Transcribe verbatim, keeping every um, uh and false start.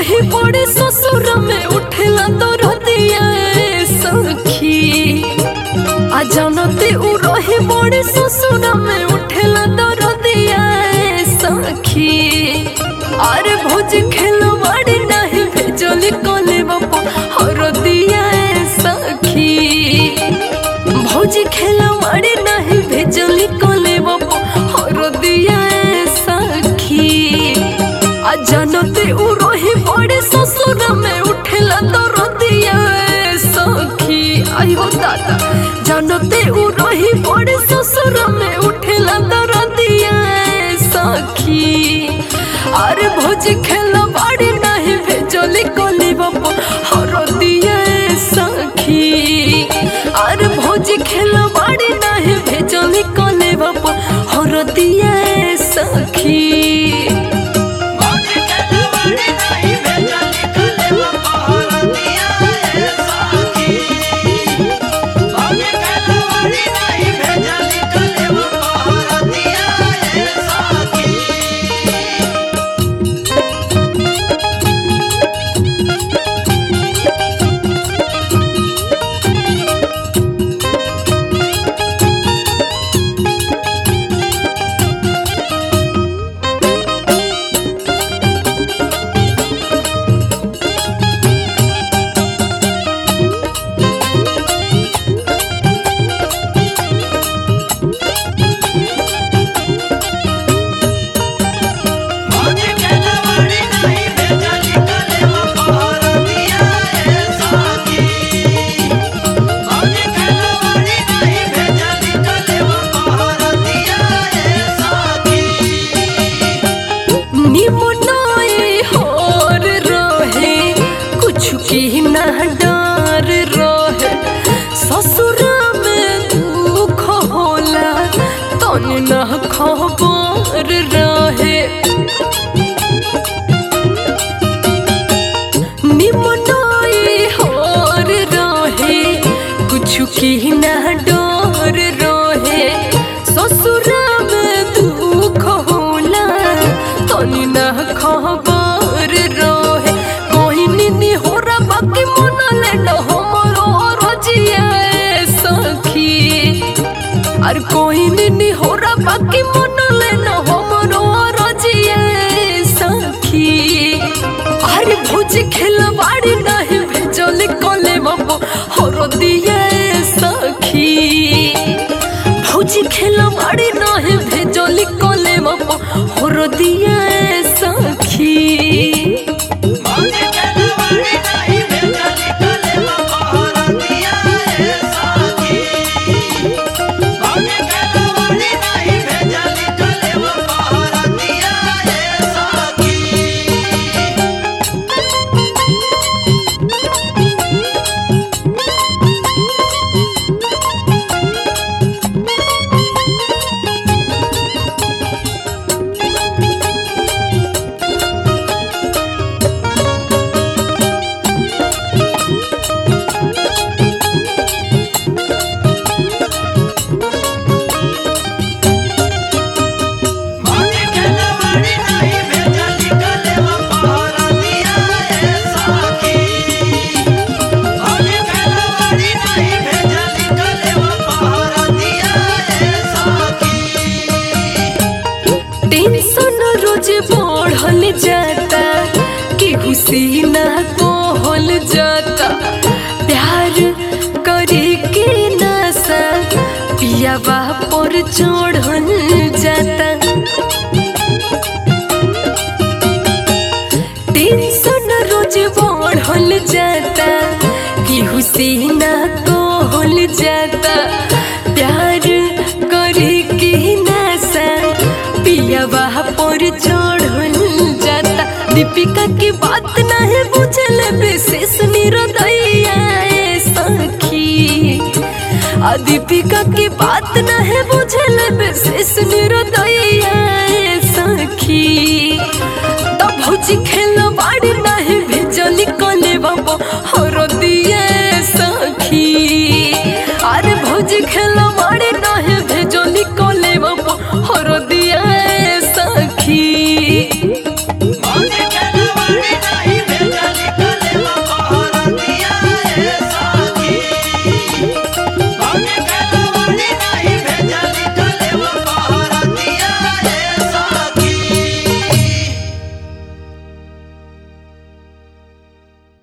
रही बड़े ससुर में उठेला तो रतिया सखी। आ जानते उ रही बड़े ससुर में उठेला तो रतिया सखी। अरे भोज खेलो बड़ी नहीं भेजली कले बापा हर दिया सखी। भोज खेलो बड़ी नहीं भेजली कले बापा हर दिया सखी। आ जानते उ रही बड़े ससुर में उठेला तो रतिया सखी। आई हो दादा जानते उ रही बड़े ससुर में उठेला तो रतिया सखी। अरे भोज खेला बाड़ी नहीं भेजली कली बापा हर दिया सखी। अरे भोज खेला बाड़ी नहीं भेजली कली बापा हर दिया सखी। डर रहे ससुरा में दुख होला तन न खबर रहे। निमनाई होर रहे कुछ की न डर रहे ससुरा में दुख होला तन न खबर रहे। कोई नहीं हो रहा बाकी मन ले हमरो रजिया सखी। और कोई नहीं हो रहा बाकी मन ले हमरो रजिया सखी। अरे भोज खेला बाड़ी नहीं भेजली कले बापा हर दिया सखी। भोज खेला बाड़ी नहीं भेजली कले बापा हर दिया सखी। टेंशन रोज बढ़ल जाता केहू से ना कहल जाता। प्यार करे के नशा पियावा पर चढ़ल जाता। टेंशन रोज बढ़ल जाता केहू से ना कहल जाता। प्यार करे के नशा पियावा पर चढ़ल जाता। दीपिका की बात नहीं बुझल विशेष निरदैया सखी। आ दीपिका की बात नहीं बुझल विशेष निरदैया सखी। तब भौजी खेला बाड़ी नहीं भेजली कले बापा हर दिया